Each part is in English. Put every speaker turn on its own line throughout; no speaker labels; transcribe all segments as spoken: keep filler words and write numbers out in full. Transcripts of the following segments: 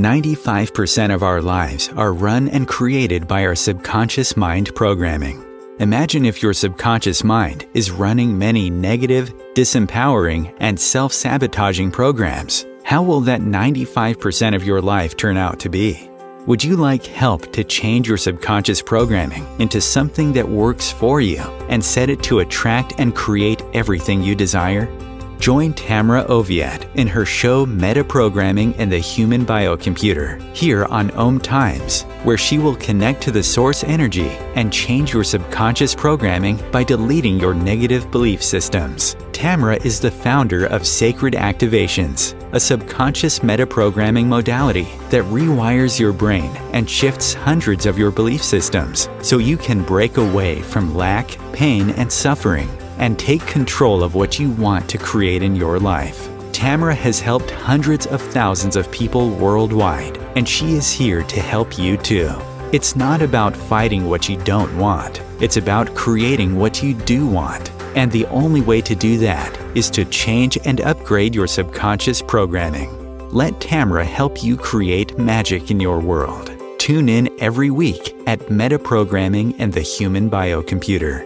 ninety-five percent of our lives are run and created by our subconscious mind programming. Imagine if your subconscious mind is running many negative, disempowering, and self-sabotaging programs. How will that ninety-five percent of your life turn out to be? Would you like help to change your subconscious programming into something that works for you and set it to attract and create everything you desire? Join Tamra Oviatt in her show Metaprogramming and the Human Biocomputer here on Om Times, where she will connect to the source energy and change your subconscious programming by deleting your negative belief systems. Tamra is the founder of Sacred Activations, a subconscious metaprogramming modality that rewires your brain and shifts hundreds of your belief systems so you can break away from lack, pain, and suffering and take control of what you want to create in your life. Tamra has helped hundreds of thousands of people worldwide, and she is here to help you too. It's not about fighting what you don't want. It's about creating what you do want. And the only way to do that is to change and upgrade your subconscious programming. Let Tamra help you create magic in your world. Tune in every week at Metaprogramming and the Human Biocomputer.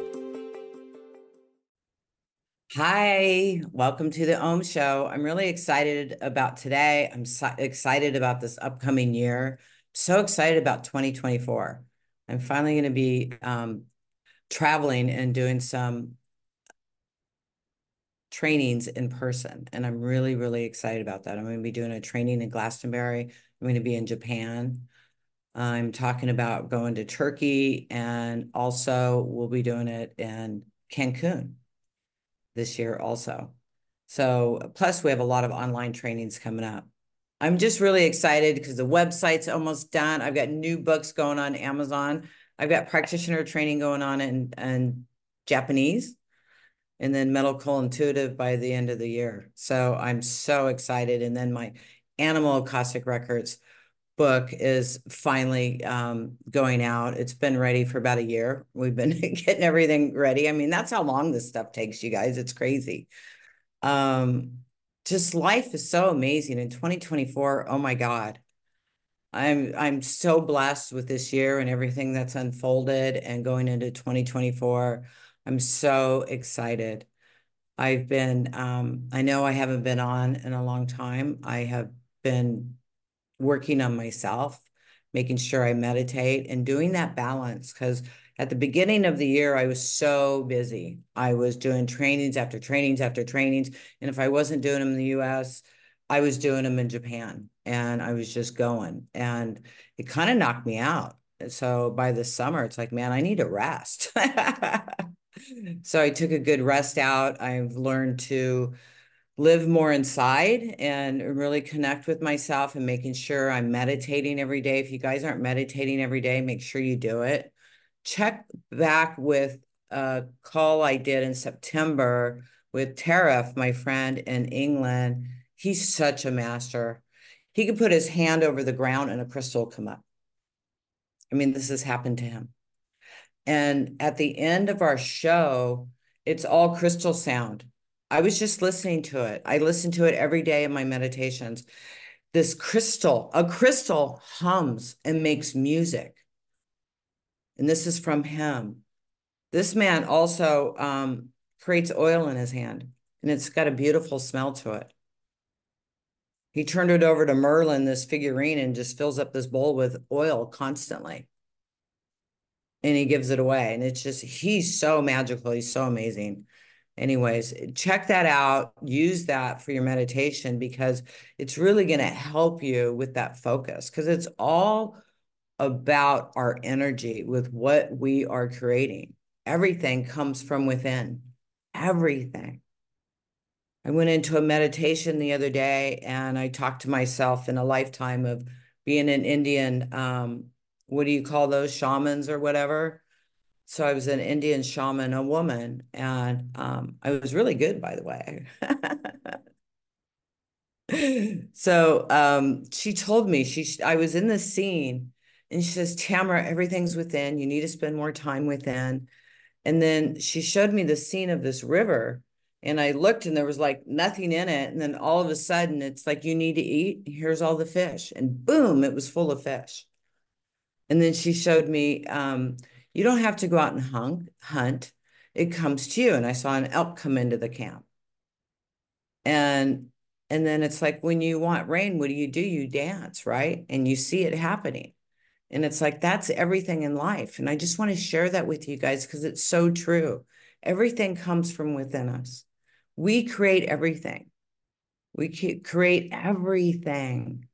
Hi, welcome to the Om Show. I'm really excited about today. I'm so excited about this upcoming year. So excited about twenty twenty-four. I'm finally going to be um, traveling and doing some trainings in person. And I'm really, really excited about that. I'm going to be doing a training in Glastonbury. I'm going to be in Japan. I'm talking about going to Turkey, and also we'll be doing it in Cancun this year also. So plus we have a lot of online trainings coming up. I'm just really excited because the website's almost done. I've got new books going on Amazon. I've got practitioner training going on in, in Japanese, and then medical intuitive by the end of the year. So I'm so excited. And then my Animal Akashic Records book is finally um, going out. It's been ready for about a year. We've been getting everything ready. I mean, that's how long this stuff takes, you guys. It's crazy. Um, just life is so amazing. In twenty twenty-four, oh my God. I'm I'm so blessed with this year and everything that's unfolded, and going into twenty twenty-four. I'm so excited. I've been, um, I know I haven't been on in a long time. I have been working on myself, making sure I meditate and doing that balance. Because at the beginning of the year, I was so busy. I was doing trainings after trainings after trainings. And if I wasn't doing them in the U S, I was doing them in Japan, and I was just going, and it kind of knocked me out. So by the summer, it's like, man, I need a rest. So I took a good rest out. I've learned to live more inside and really connect with myself, and making sure I'm meditating every day. If you guys aren't meditating every day, make sure you do it. Check back with a call I did in September with Tarif, my friend in England. He's such a master. He could put his hand over the ground and a crystal will come up. I mean, this has happened to him. And at the end of our show, it's all crystal sound. I was just listening to it. I listen to it every day in my meditations. This crystal, a crystal hums and makes music. And this is from him. This man also um, creates oil in his hand, and it's got a beautiful smell to it. He turned it over to Merlin, this figurine, and just fills up this bowl with oil constantly. And he gives it away. And it's just, he's so magical. He's so amazing. Anyways, check that out. Use that for your meditation, because it's really going to help you with that focus, because it's all about our energy with what we are creating. Everything comes from within. Everything. I went into a meditation the other day, and I talked to myself in a lifetime of being an Indian, um, what do you call those, shamans or whatever? So I was an Indian shaman, a woman, and um, I was really good, by the way. So um, she told me, she I was in the scene, and she says, Tamra, everything's within. You need to spend more time within. And then she showed me the scene of this river, And I looked and there was like nothing in it. And then all of a sudden it's like, you need to eat. Here's all the fish. And boom, it was full of fish. And then she showed me, um, you don't have to go out and hunt, hunt. It comes to you. And I saw an elk come into the camp. And and then it's like when you want rain, what do you do? You dance, right? And you see it happening. And it's like that's everything in life. And I just want to share that with you guys because it's so true. Everything comes from within us. We create everything. We create everything.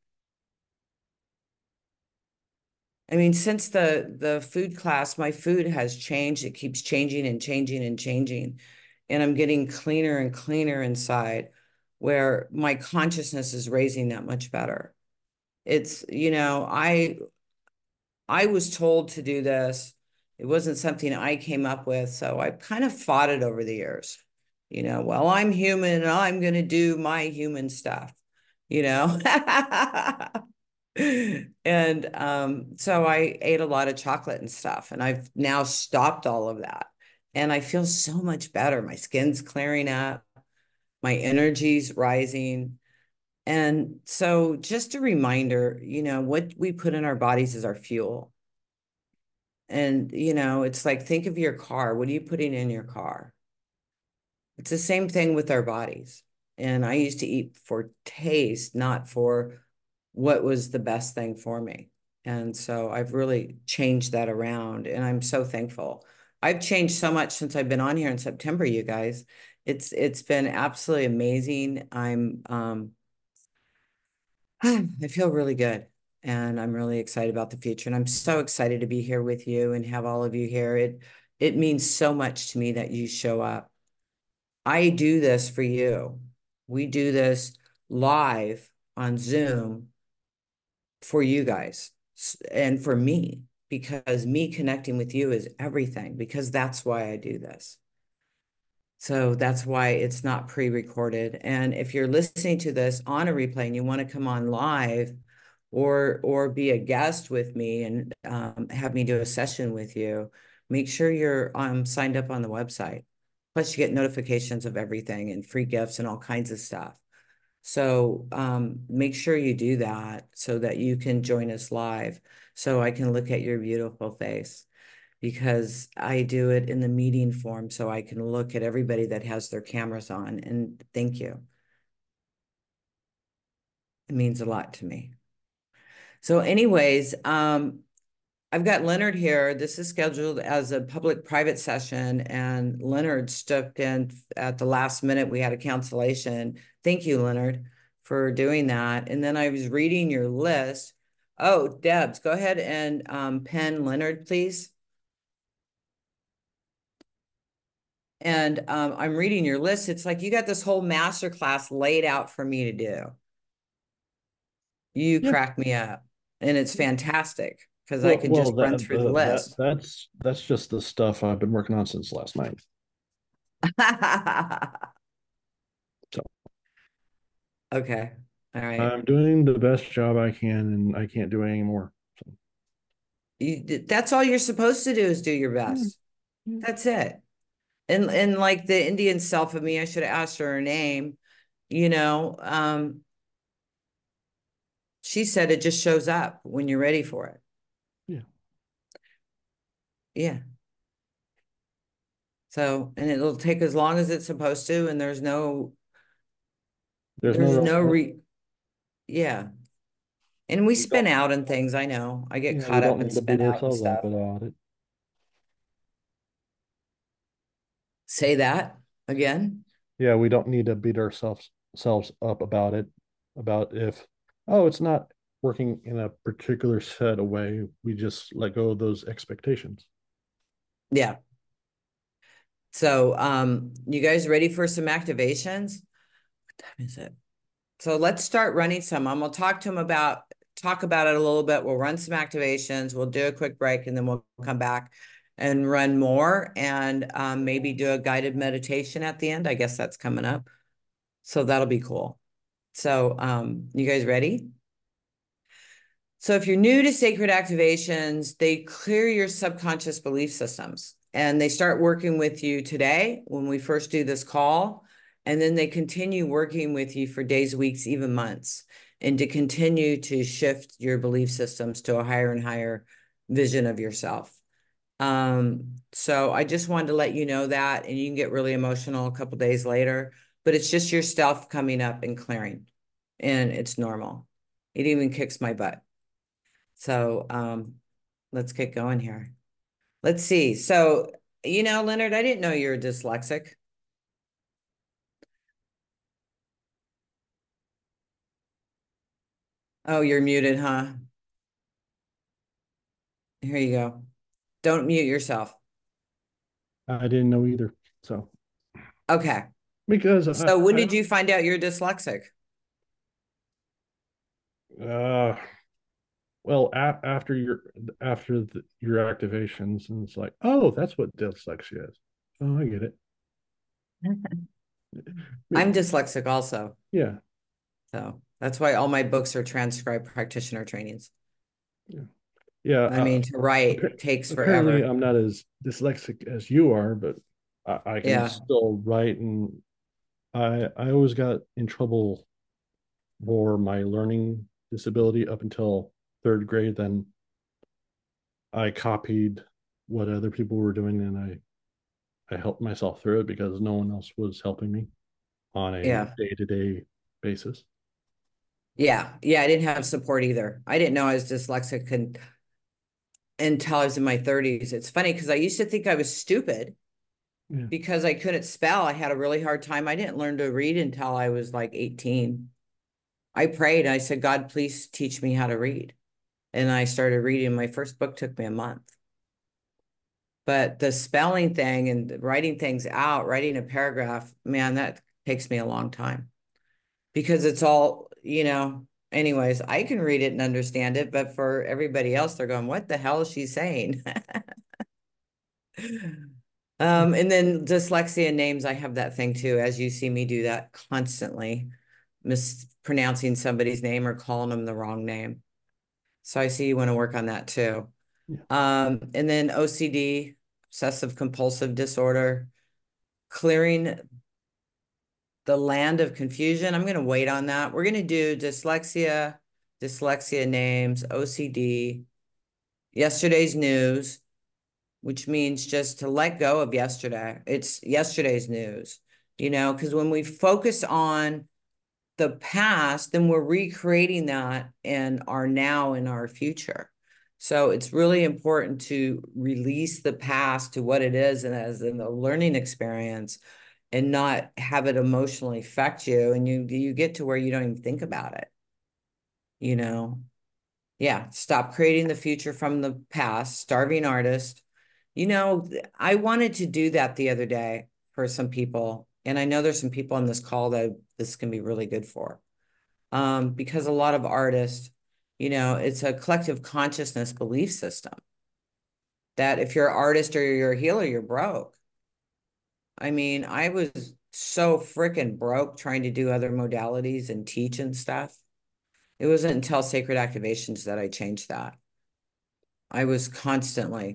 I mean, since the the food class, my food has changed. It keeps changing and changing and changing. And I'm getting cleaner and cleaner inside where my consciousness is raising that much better. It's, you know, I I was told to do this. It wasn't something I came up with, so I've kind of fought it over the years. You know, well, I'm human and I'm going to do my human stuff, you know. And um, so I ate a lot of chocolate and stuff, and I've now stopped all of that. And I feel so much better. My skin's clearing up, my energy's rising. And so just a reminder, you know, what we put in our bodies is our fuel. And, you know, it's like, think of your car. What are you putting in your car? It's the same thing with our bodies. And I used to eat for taste, not for what was the best thing for me. And so I've really changed that around, and I'm so thankful. I've changed so much since I've been on here in September, you guys. It's it's been absolutely amazing. I'm um I feel really good, and I'm really excited about the future. And I'm so excited to be here with you and have all of you here. It it means so much to me that you show up. I do this for you. We do this live on Zoom for you guys and for me, because me connecting with you is everything, because that's why I do this. So that's why it's not pre-recorded. And if you're listening to this on a replay and you want to come on live or or be a guest with me and um, have me do a session with you, make sure you're um, signed up on the website. Plus, you get notifications of everything and free gifts and all kinds of stuff. So um, make sure you do that so that you can join us live so I can look at your beautiful face, because I do it in the meeting form so I can look at everybody that has their cameras on, and thank you. It means a lot to me. So anyways, um, I've got Leonard here. This is scheduled as a public-private session, and Leonard stepped in at the last minute. We had a cancellation. Thank you, Leonard, for doing that. And then I was reading your list. Oh, Debs, go ahead and um, pen Leonard, please. And um, I'm reading your list. It's like you got this whole masterclass laid out for me to do. You
Yeah.
crack me up, and it's fantastic because I
Well,
can
well,
just run
that,
through the
that that
list.
that's that's just the stuff I've been working on since last night. So
Okay. All right.
I'm doing the best job I can, and I can't do any more. So
You, that's all you're supposed to do is do your
yeah,
best.
yeah.
That's it. And and like the Indian self of me, I should have asked her her name. You know, um, she said it just shows up when you're ready for it.
Yeah.
Yeah. So, and it'll take as long as it's supposed to, and there's no,
There's no
there's
rush.
no re, yeah. And we
We
spin
don't.
out and things. I know. I get
Yeah, we
caught up
don't
and
need to
spin
beat
out and
ourselves up
stuff.
about it.
Say that again.
Yeah, we don't need to beat ourselves selves up about it. About if oh, it's not working in a particular set of way. We just let go of those expectations.
Yeah. So, um, you guys ready for some activations? What time is it? So let's start running some. I'm gonna talk to him about talk about it a little bit. We'll run some activations. We'll do a quick break, and then we'll come back and run more, and um, maybe do a guided meditation at the end. I guess that's coming up. So that'll be cool. So um, you guys ready? So if you're new to sacred activations, they clear your subconscious belief systems, and they start working with you today when we first do this call. And then they continue working with you for days, weeks, even months, and to continue to shift your belief systems to a higher and higher vision of yourself. Um, so I just wanted to let you know that, and you can get really emotional a couple days later, but it's just your stuff coming up and clearing, and it's normal. It even kicks my butt. So um, let's get going here. Let's see. So, you know, Leonard, I didn't know you were dyslexic. Oh, you're muted, huh? Here you go. Don't mute yourself.
I didn't know either. So
Okay.
because I,
So when
I
did you find out you're dyslexic?
uh well a- after your after the, your activations, and it's like, oh, that's what dyslexia is. Oh, I get it.
I'm dyslexic also.
Yeah.
So that's why all my books are transcribed practitioner trainings.
Yeah. Yeah.
I
Uh,
mean, to write
appa-
takes
apparently,
forever.
I'm not as dyslexic as you are, but I, I can
Yeah.
still write, and I I always got in trouble for my learning disability up until third grade. Then I copied what other people were doing, and I I helped myself through it because no one else was helping me on a
Yeah.
day to day basis.
Yeah. Yeah. I didn't have support either. I didn't know I was dyslexic and, until I was in my thirties. It's funny because I used to think I was stupid
Yeah.
because I couldn't spell. I had a really hard time. I didn't learn to read until I was like eighteen. I prayed. I said, God, please teach me how to read. And I started reading. My first book took me a month. But the spelling thing and writing things out, writing a paragraph, man, that takes me a long time because it's all, you know, anyways, I can read it and understand it, but for everybody else, they're going, what the hell is she saying? Um, and then dyslexia names, I have that thing too, as you see me do that constantly, mispronouncing somebody's name or calling them the wrong name. So I see you want to work on that too.
Yeah.
Um, and then O C D, obsessive compulsive disorder, clearing the land of confusion. I'm going to wait on that. We're going to do dyslexia, dyslexia names, O C D, yesterday's news, which means just to let go of yesterday. It's yesterday's news, you know, because when we focus on the past, then we're recreating that in our now and our future. So it's really important to release the past to what it is and as in a learning experience and not have it emotionally affect you. And you you get to where you don't even think about it, you know? Yeah, stop creating the future from the past, starving artist. You know, I wanted to do that the other day for some people. And I know there's some people on this call that this can be really good for. Um, because a lot of artists, you know, it's a collective consciousness belief system that if you're an artist or you're a healer, you're broke. I mean, I was so freaking broke trying to do other modalities and teach and stuff. It wasn't until Sacred Activations that I changed that. I was constantly,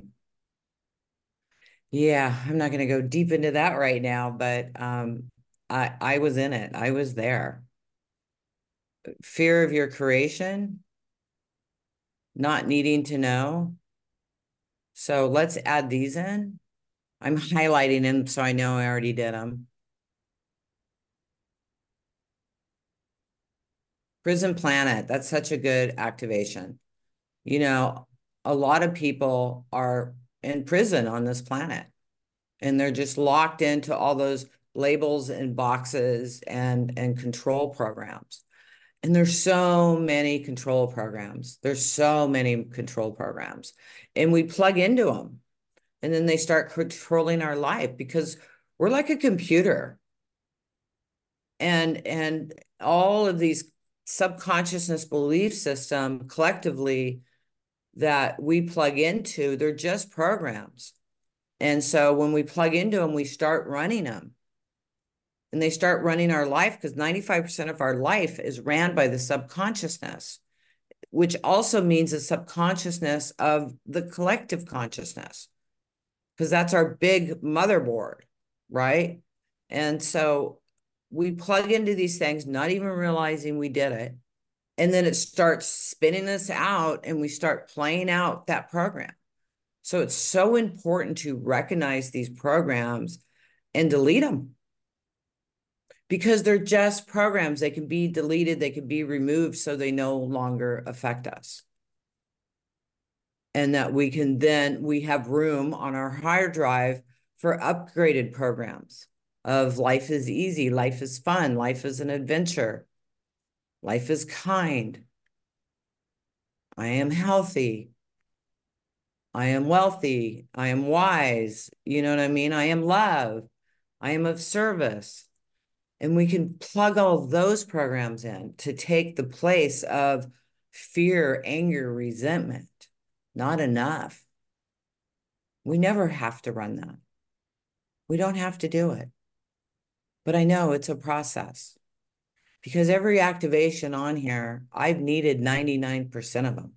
yeah, I'm not going to go deep into that right now, but um, I I was in it. I was there. Fear of your creation, not needing to know. So let's add these in. I'm highlighting them so I know I already did them. Prison Planet, that's such a good activation. You know, a lot of people are in prison on this planet and they're just locked into all those labels and boxes and and control programs. And there's so many control programs. There's so many control programs. And we plug into them and then they start controlling our life because we're like a computer. And and all of these subconsciousness belief system collectively that we plug into, they're just programs. And so when we plug into them, we start running them. And they start running our life because ninety-five percent of our life is ran by the subconsciousness, which also means the subconsciousness of the collective consciousness, because that's our big motherboard, right? And so we plug into these things, not even realizing we did it. And then it starts spinning us out and we start playing out that program. So it's so important to recognize these programs and delete them, because they're just programs. They can be deleted, they can be removed, so they no longer affect us. And that we can then, we have room on our hard drive for upgraded programs of life is easy, life is fun, life is an adventure, life is kind, I am healthy, I am wealthy, I am wise, you know what I mean? I am love, I am of service. And we can plug all those programs in to take the place of fear, anger, resentment. Not enough. We never have to run that. We don't have to do it. But I know it's a process, because every activation on here, I've needed ninety-nine percent of them.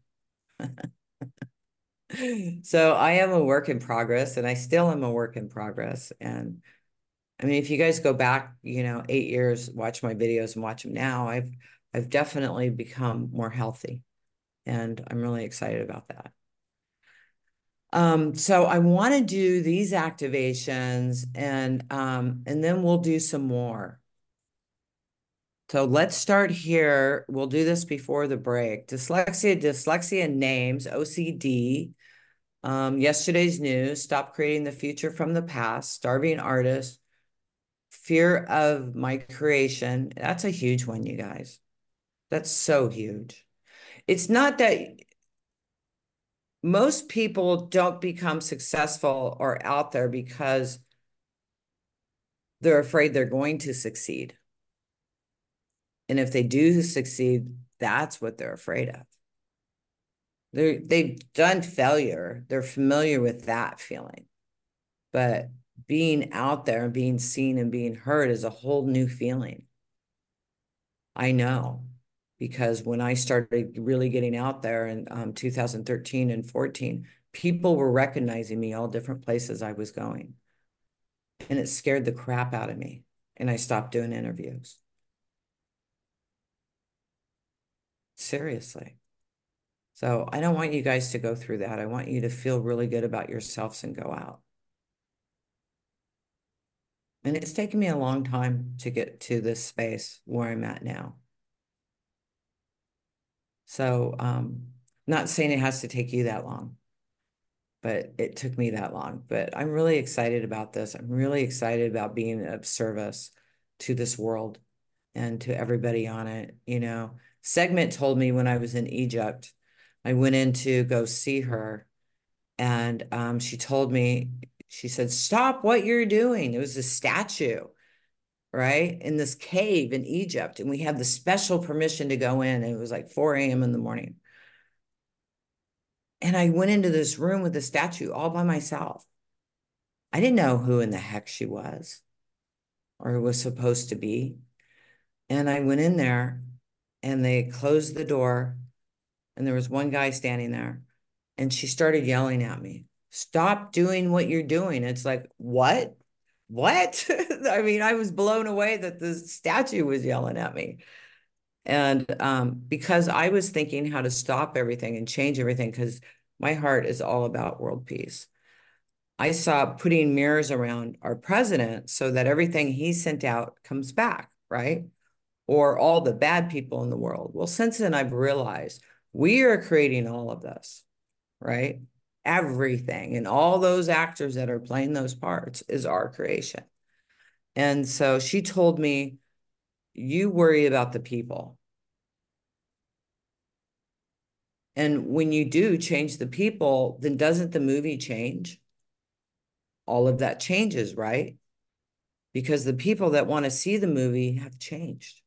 So I am a work in progress, and I still am a work in progress. And I mean, if you guys go back, you know, eight years, watch my videos and watch them now, I've I've definitely become more healthy, and I'm really excited about that. Um, so I want to do these activations, and um, and then we'll do some more. So let's start here. We'll do this before the break. Dyslexia, dyslexia names, O C D, um, yesterday's news, stop creating the future from the past, starving artist, fear of my creation. That's a huge one, you guys. That's so huge. It's not that most people don't become successful or out there because they're afraid they're going to succeed. And if they do succeed, that's what they're afraid of. They're, they've done failure. They're familiar with that feeling. But being out there and being seen and being heard is a whole new feeling. I know, because when I started really getting out there in um, two thousand thirteen and fourteen, people were recognizing me all different places I was going. And it scared the crap out of me. And I stopped doing interviews. Seriously. So I don't want you guys to go through that. I want you to feel really good about yourselves and go out. And it's taken me a long time to get to this space where I'm at now. So um, not saying it has to take you that long, but it took me that long. But I'm really excited about this. I'm really excited about being of service to this world and to everybody on it. You know, Segment told me when I was in Egypt, I went in to go see her, and um, she told me, she said, stop what you're doing. It was a statue, right, in this cave in Egypt, and we had the special permission to go in, and it was like four A M in the morning. And I went into this room with the statue all by myself. I didn't know who in the heck she was or was supposed to be. And I went in there, and they closed the door, and there was one guy standing there, and she started yelling at me, stop doing what you're doing. It's like, what? What? I mean, I was blown away that the statue was yelling at me. And um, because I was thinking how to stop everything and change everything, because my heart is all about world peace. I saw putting mirrors around our president so that everything he sent out comes back, right? Or all the bad people in the world. Well, since then, I've realized we are creating all of this, right? Everything and all those actors that are playing those parts is our creation. And so she told me, you worry about the people. And when you do change the people, then doesn't the movie change? All of that changes, right? Because the people that want to see the movie have changed.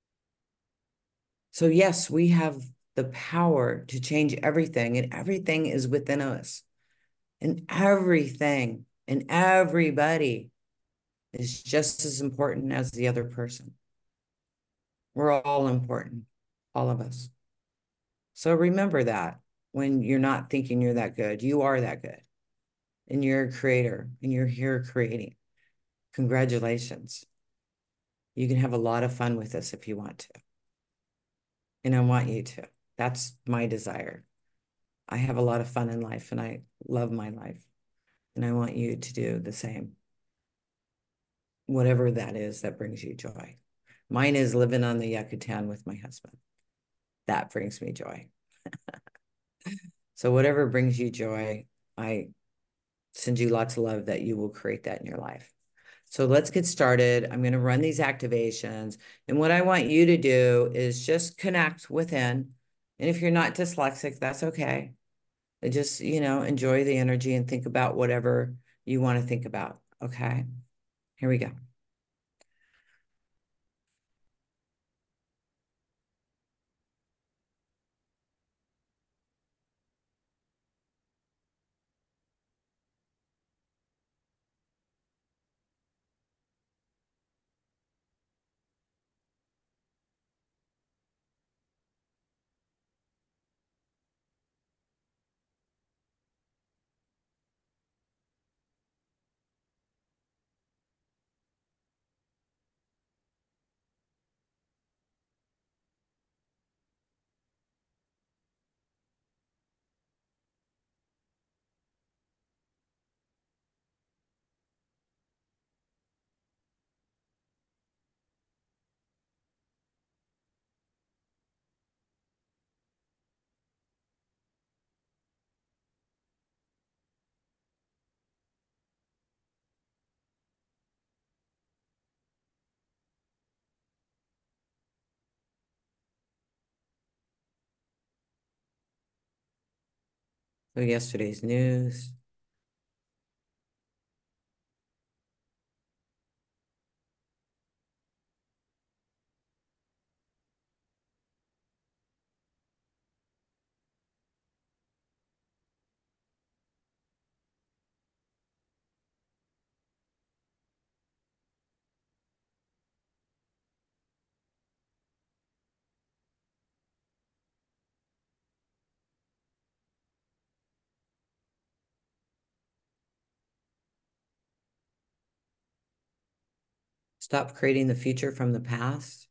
So yes, we have the power to change everything, and everything is within us. And everything and everybody is just as important as the other person. We're all important, all of us. So remember that when you're not thinking you're that good, you are that good. And you're a creator, and you're here creating. Congratulations. You can have a lot of fun with this if you want to. And I want you to. That's my desire. I have a lot of fun in life and I love my life. And I want you to do the same, whatever that is that brings you joy. Mine is living on the Yucatan with my husband. That brings me joy. So whatever brings you joy, I send you lots of love that you will create that in your life. So let's get started. I'm going to run these activations. And what I want you to do is just connect within. And if you're not dyslexic, that's okay. And just, you know, enjoy the energy and think about whatever you want to think about. Okay. Here we go. So yesterday's news. Stop creating the future from the past.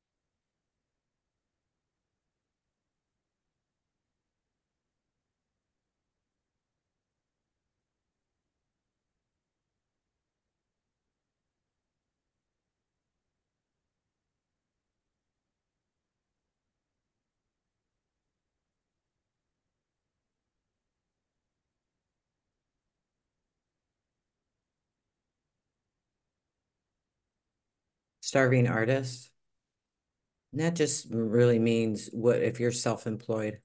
Starving artist. And that just really means what if you're self-employed.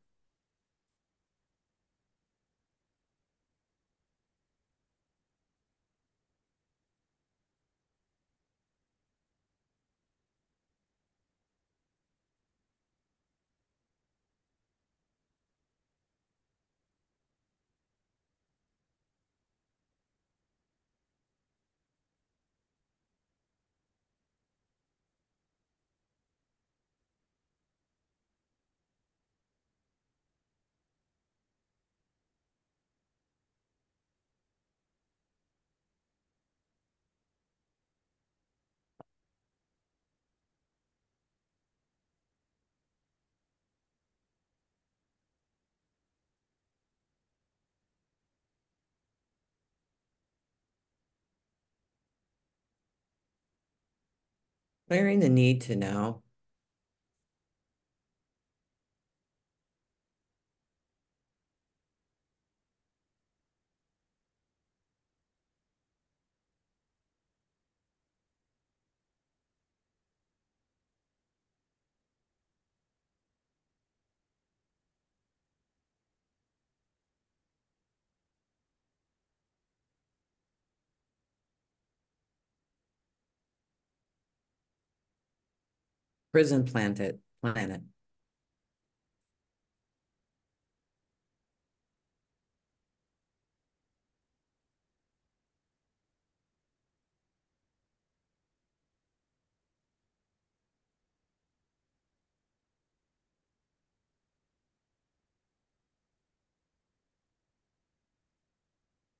Clearing the need to know. Prison planet. Planet.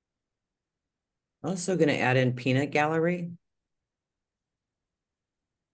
Also going to add in peanut gallery.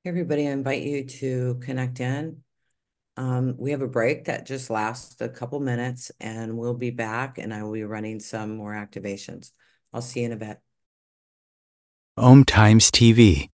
Hey, everybody, I invite you to connect in. Um, we have a break that just lasts a couple minutes, and we'll be back, and I will be running some more activations. I'll see you in a bit.
Om Times T V.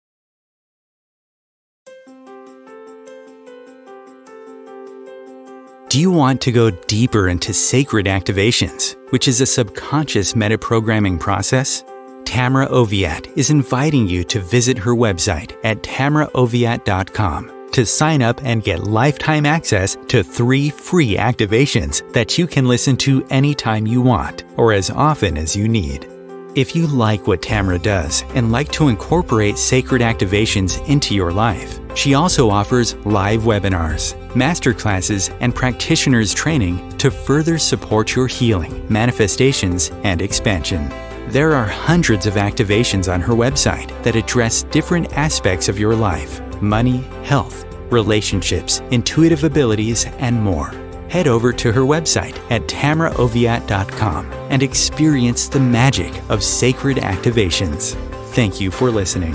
Do you want to go deeper into sacred activations, which is a subconscious metaprogramming process? Tamra Oviatt is inviting you to visit her website at tamra oviatt dot com to sign up and get lifetime access to three free activations that you can listen to anytime you want or as often as you need. If you like what Tamra does and like to incorporate sacred activations into your life, she also offers live webinars, masterclasses, and practitioners training to further support your healing, manifestations, and expansion. There are hundreds of activations on her website that address different aspects of your life: money, health, relationships, intuitive abilities, and more. Head over to her website at tamra oviatt dot com and experience the magic of sacred activations. Thank you for listening.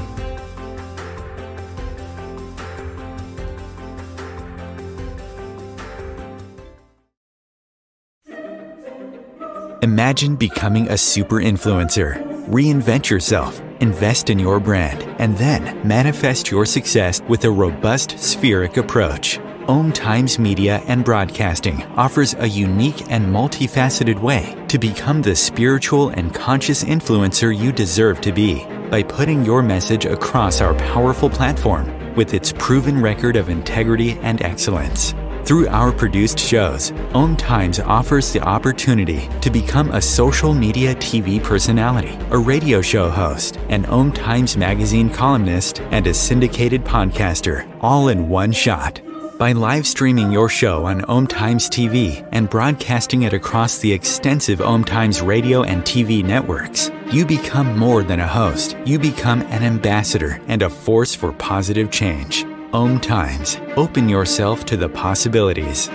Imagine becoming a super influencer. Reinvent yourself, invest in your brand, and then manifest your success with a robust spheric approach. Om Times Media and Broadcasting offers a unique and multifaceted way to become the spiritual and conscious influencer you deserve to be by putting your message across our powerful platform with its proven record of integrity and excellence. Through our produced shows, Om Times offers the opportunity to become a social media T V personality, a radio show host, an Om Times magazine columnist, and a syndicated podcaster, all in one shot. By live streaming your show on Om Times T V and broadcasting it across the extensive Om Times radio and T V networks, you become more than a host. You become an ambassador and a force for positive change. Om Times. Open yourself to the possibilities.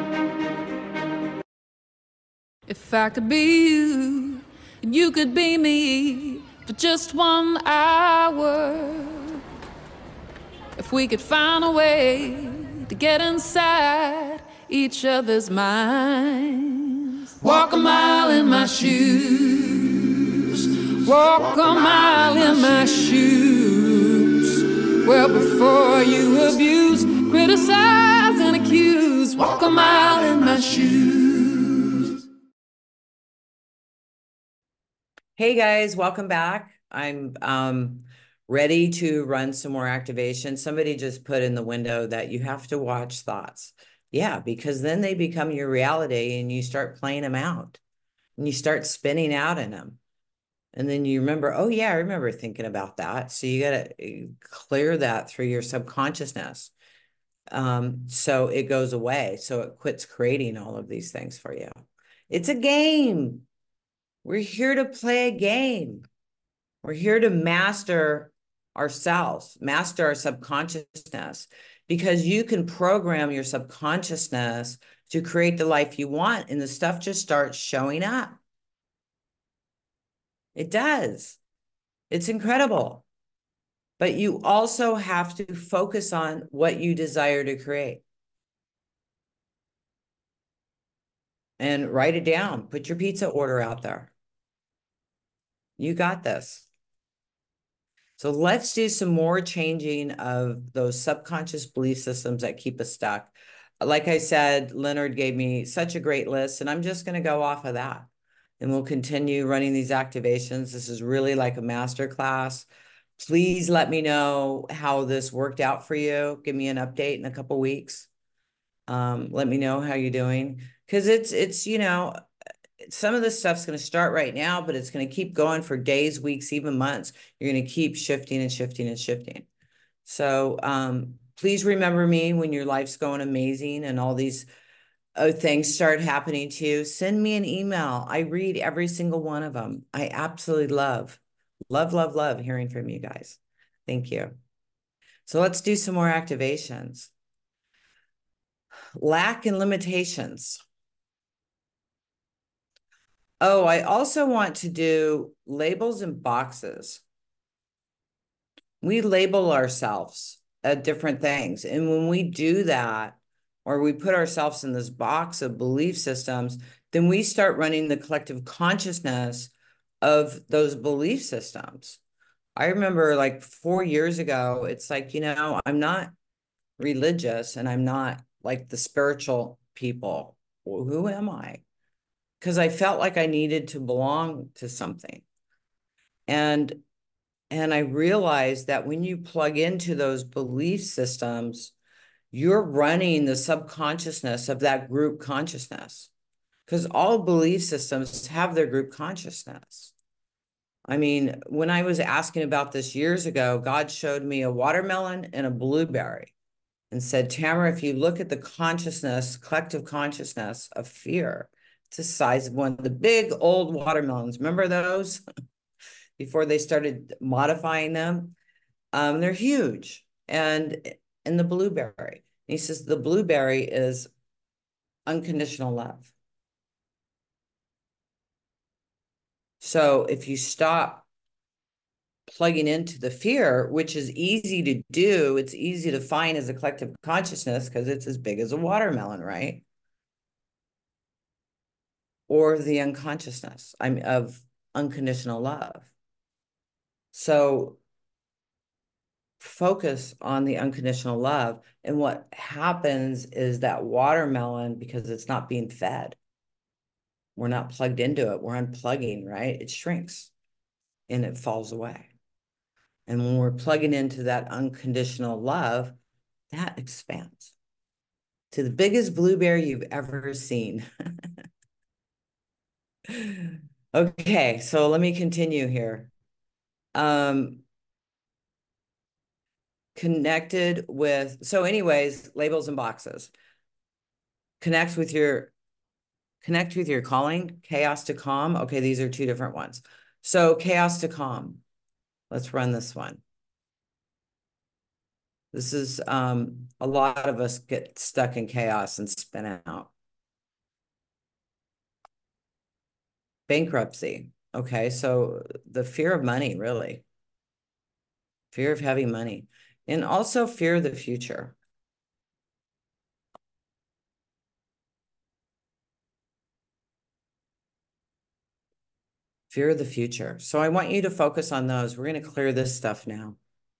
If I could be you, and you could be me for just one hour. If we could find a way to get inside each other's minds. Walk a mile in my shoes. Walk a mile in my shoes. Well, before you abuse, criticize, and accuse. Walk a mile in my shoes.
Hey guys, welcome back. I'm um ready to run some more activation. Somebody just put in the window that you have to watch thoughts. Yeah, because then they become your reality and you start playing them out and you start spinning out in them. And then you remember, oh yeah, I remember thinking about that. So you got to clear that through your subconsciousness. Um, so it goes away. So it quits creating all of these things for you. It's a game. We're here to play a game. We're here to master ourselves, master our subconsciousness, because you can program your subconsciousness to create the life you want, and the stuff just starts showing up. It does. It's incredible. But you also have to focus on what you desire to create. And write it down. Put your pizza order out there. You got this. So let's do some more changing of those subconscious belief systems that keep us stuck. Like I said, Leonard gave me such a great list, and I'm just going to go off of that. And we'll continue running these activations. This is really like a master class. Please let me know how this worked out for you. Give me an update in a couple weeks. Um, let me know how you're doing. Because it's, it's, you know, some of this stuff's going to start right now, but it's going to keep going for days, weeks, even months. You're going to keep shifting and shifting and shifting. So um, please remember me when your life's going amazing and all these uh, things start happening to you. Send me an email. I read every single one of them. I absolutely love, love, love, love hearing from you guys. Thank you. So let's do some more activations. Lack and limitations. Oh, I also want to do labels and boxes. We label ourselves at different things. And when we do that, or we put ourselves in this box of belief systems, then we start running the collective consciousness of those belief systems. I remember like four years ago, it's like, you know, I'm not religious and I'm not like the spiritual people. Well, who am I? Because I felt like I needed to belong to something. And and I realized that when you plug into those belief systems, you're running the subconsciousness of that group consciousness, because all belief systems have their group consciousness. I mean, when I was asking about this years ago, God showed me a watermelon and a blueberry and said, Tamara, if you look at the consciousness, collective consciousness of fear, it's the size of one of the big old watermelons. Remember those? Before they started modifying them? Um, they're huge. And and the blueberry. He says the blueberry is unconditional love. So if you stop plugging into the fear, which is easy to do, it's easy to find as a collective consciousness because it's as big as a watermelon, right? Or the unconsciousness I'm of unconditional love. So focus on the unconditional love. And what happens is that watermelon, because it's not being fed, we're not plugged into it, we're unplugging, right? It shrinks and it falls away. And when we're plugging into that unconditional love, that expands to the biggest blueberry you've ever seen. Okay, so let me continue here. Um, connected with, so anyways, labels and boxes. Connect with your, connect with your calling, chaos to calm. Okay, these are two different ones. So chaos to calm. Let's run this one. This is, um, a lot of us get stuck in chaos and spin out. Bankruptcy. Okay, so the fear of money, really. Fear of having money. And also fear of the future. Fear of the future. So I want you to focus on those. We're going to clear this stuff now.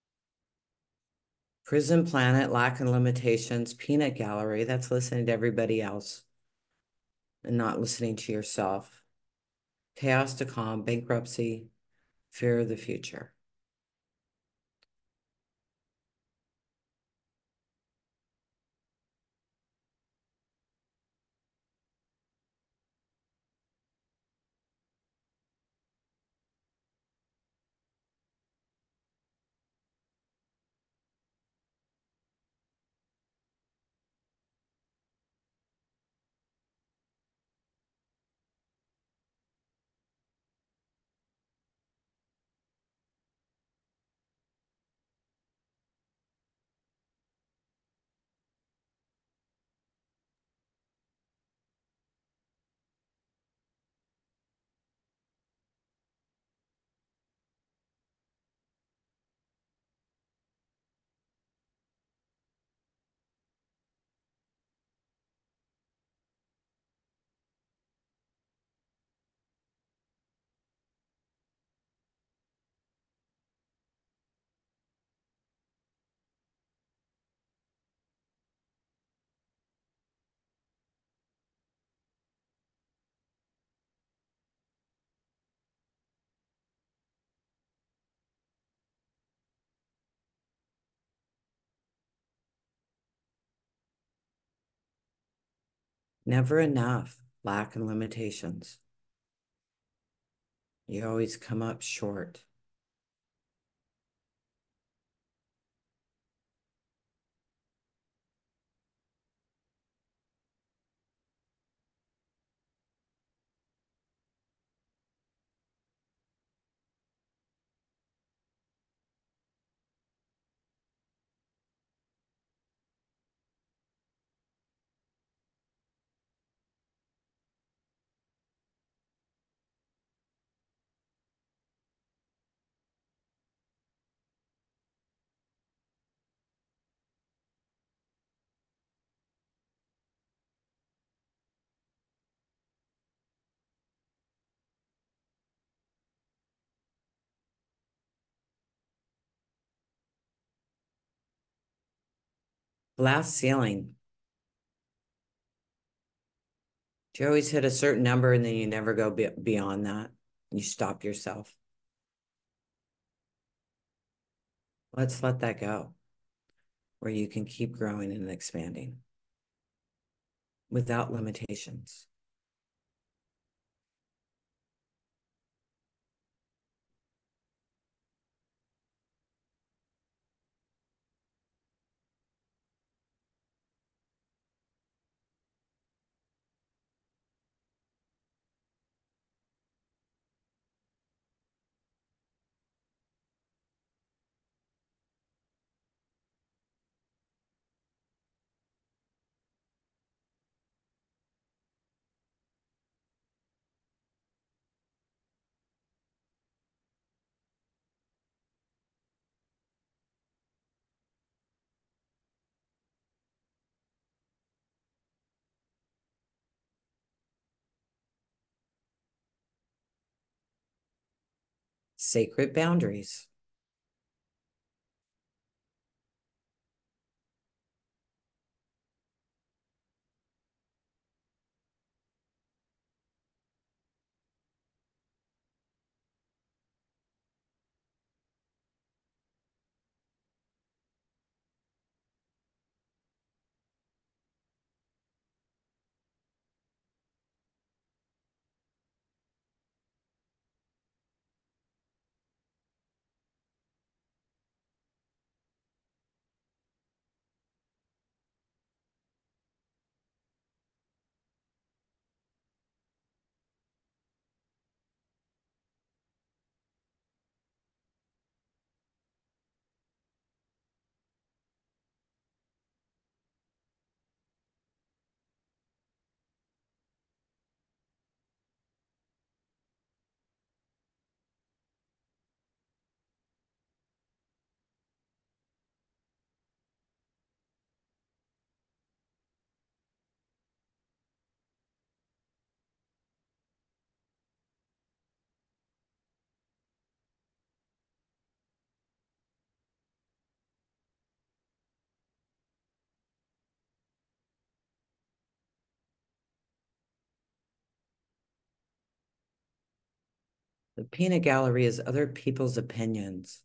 Prison Planet, Lack and Limitations, Peanut Gallery. That's listening to everybody else and not listening to yourself. Chaos to calm, bankruptcy, fear of the future. Never enough, lack and limitations. You always come up short. Glass ceiling. Do you always hit a certain number and then you never go be beyond that? You stop yourself. Let's let that go, where you can keep growing and expanding without limitations. Sacred boundaries. The peanut gallery is other people's opinions.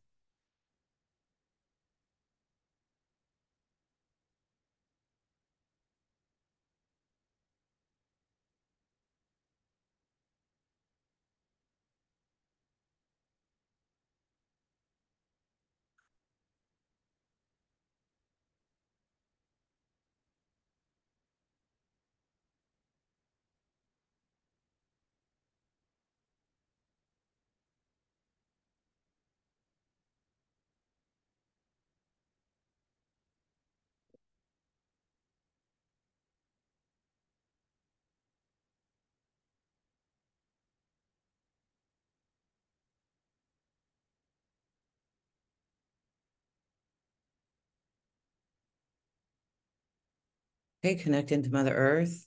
Okay, connect into Mother Earth.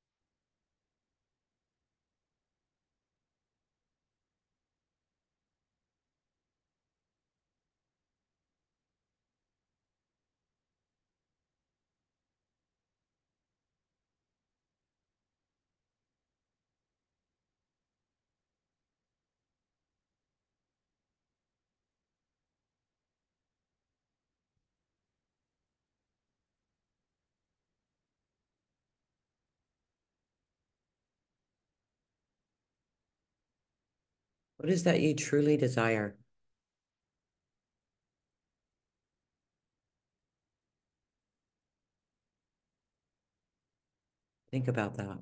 What is that you truly desire? Think about that.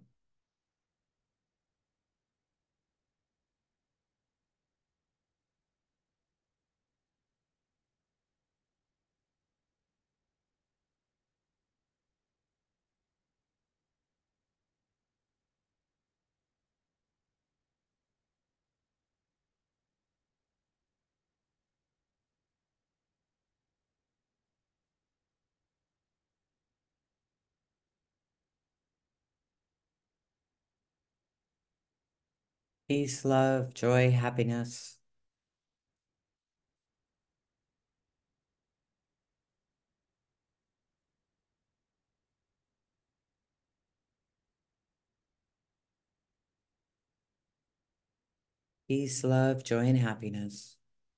Peace, love, joy, happiness. peace, love, joy, and happiness.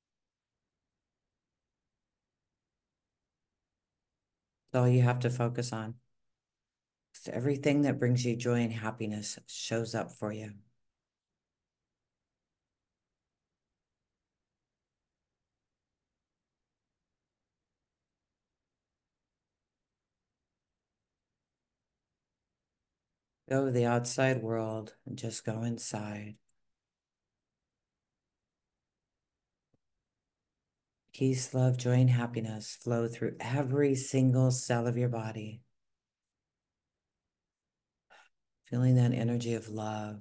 That's all you have to focus on. So everything that brings you joy and happiness shows up for you. Go to the outside world and just go inside. Peace, love, joy, and happiness flow through every single cell of your body. Feeling that energy of love.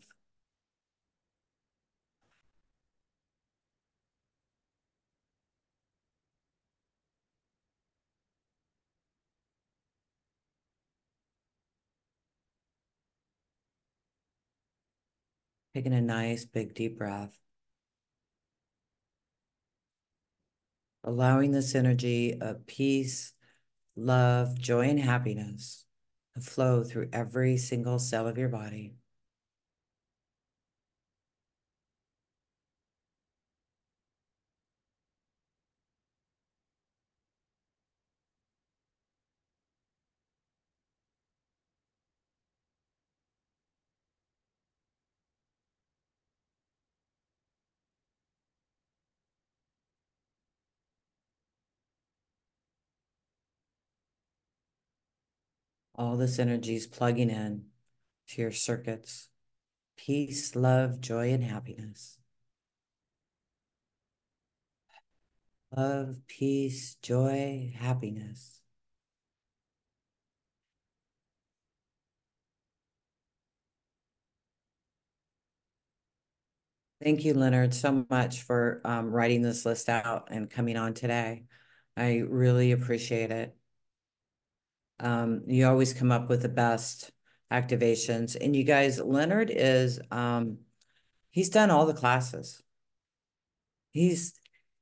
Taking a nice big deep breath. Allowing this energy of peace, love, joy, and happiness to flow through every single cell of your body. All this energy is plugging in to your circuits. Peace, love, joy, and happiness. Love, peace, joy, happiness. Thank you, Leonard, so much for um, writing this list out and coming on today. I really appreciate it. Um, you always come up with the best activations. And you guys, Leonard is, um, he's done all the classes. He's,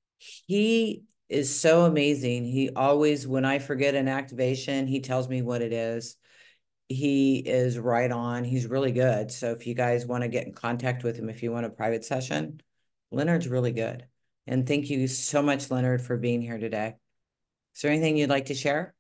he is so amazing. He always, when I forget an activation, he tells me what it is. He is right on. He's really good. So if you guys want to get in contact with him, if you want a private session, Leonard's really good. And thank you so much, Leonard, for being here today. Is there anything you'd like to share?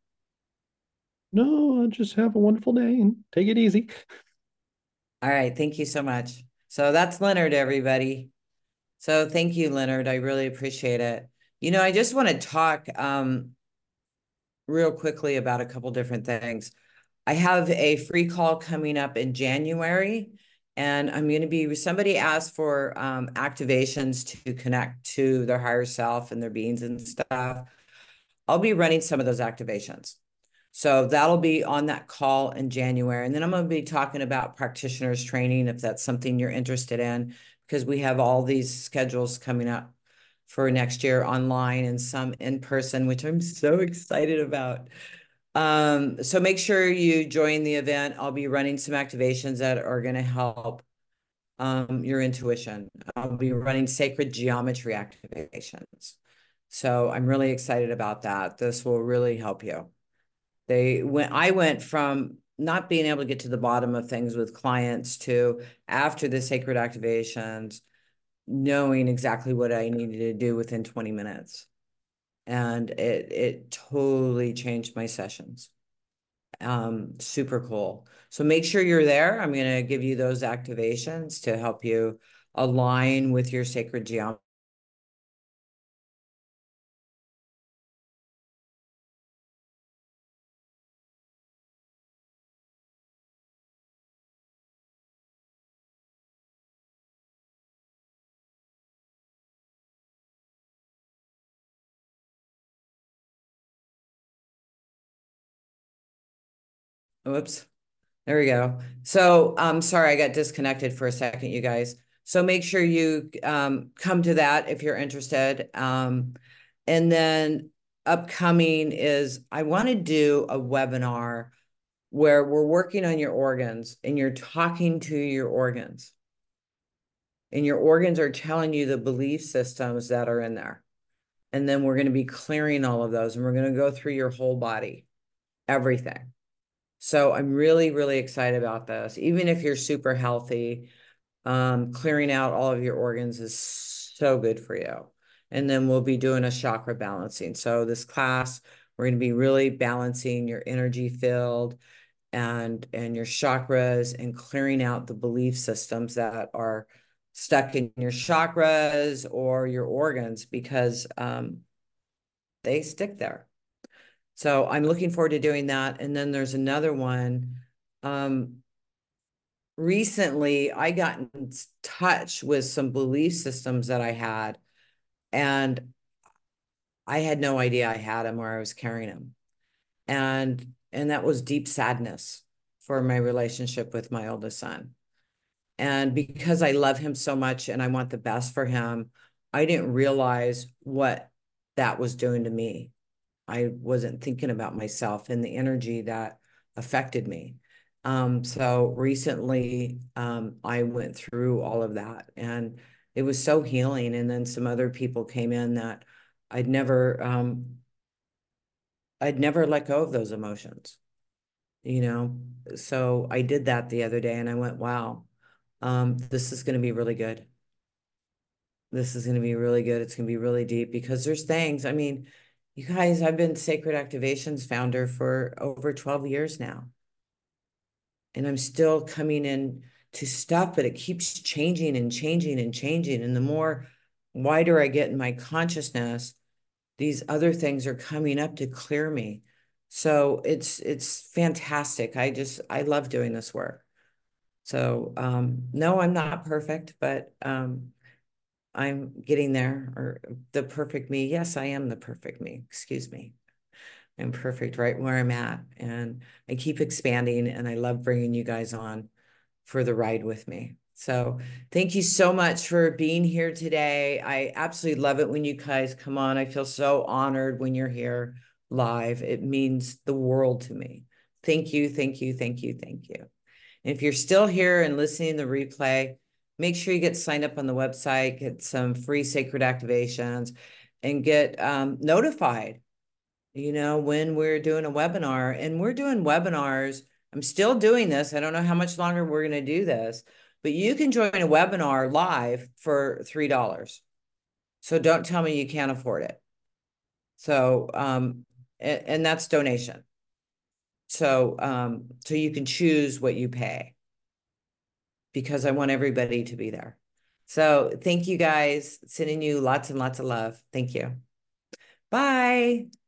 No, just have a wonderful day and take it easy.
All right. Thank you so much. So that's Leonard, everybody. So thank you, Leonard. I really appreciate it. You know, I just want to talk um, real quickly about a couple different things. I have a free call coming up in January, and I'm going to be, somebody asked for um, activations to connect to their higher self and their beings and stuff. I'll be running some of those activations. So that'll be on that call in January. And then I'm going to be talking about practitioners training, if that's something you're interested in, because we have all these schedules coming up for next year online and some in person, which I'm so excited about. Um, so make sure you join the event. I'll be running some activations that are going to help um, your intuition. I'll be running sacred geometry activations. So I'm really excited about that. This will really help you. They went, I went from not being able to get to the bottom of things with clients to, after the sacred activations, knowing exactly what I needed to do within twenty minutes. And it it totally changed my sessions. Um, super cool. So make sure you're there. I'm going to give you those activations to help you align with your sacred geometry. Whoops. There we go. So I'm um, sorry, I got disconnected for a second, you guys. So make sure you um, come to that if you're interested. Um, and then upcoming is I want to do a webinar where we're working on your organs and you're talking to your organs. And your organs are telling you the belief systems that are in there. And then we're going to be clearing all of those and we're going to go through your whole body, everything. So I'm really, really excited about this. Even if you're super healthy, Um, clearing out all of your organs is so good for you. And then we'll be doing a chakra balancing. So this class, we're going to be really balancing your energy field and and your chakras and clearing out the belief systems that are stuck in your chakras or your organs, because um, they stick there. So I'm looking forward to doing that. And then there's another one. Um, recently, I got in touch with some belief systems that I had, and I had no idea I had them or I was carrying them. And and that was deep sadness for my relationship with my oldest son. And because I love him so much and I want the best for him, I didn't realize what that was doing to me. I wasn't thinking about myself and the energy that affected me. Um, so recently, um, I went through all of that, and it was so healing. And then some other people came in that I'd never, um, I'd never let go of those emotions, you know? So I did that the other day and I went, wow, um, this is going to be really good. This is going to be really good. It's going to be really deep, because there's things, I mean, you guys, I've been Sacred Activations founder for over twelve years now. And I'm still coming in to stuff, but it keeps changing and changing and changing. And the more wider I get in my consciousness, these other things are coming up to clear me. So it's it's fantastic. I just I love doing this work. So um, no, I'm not perfect, but um, I'm getting there. Or the perfect me. Yes, I am the perfect me. Excuse me. I'm perfect right where I'm at. And I keep expanding, and I love bringing you guys on for the ride with me. So thank you so much for being here today. I absolutely love it when you guys come on. I feel so honored when you're here live. It means the world to me. Thank you, thank you, thank you, thank you. And if you're still here and listening to the replay, make sure you get signed up on the website, get some free sacred activations, and get um, notified, you know, when we're doing a webinar. And we're doing webinars. I'm still doing this. I don't know how much longer we're going to do this, but you can join a webinar live for three dollars. So don't tell me you can't afford it. So, um, and, and that's donation. So, um, so you can choose what you pay, because I want everybody to be there. So thank you guys. Sending you lots and lots of love. Thank you. Bye.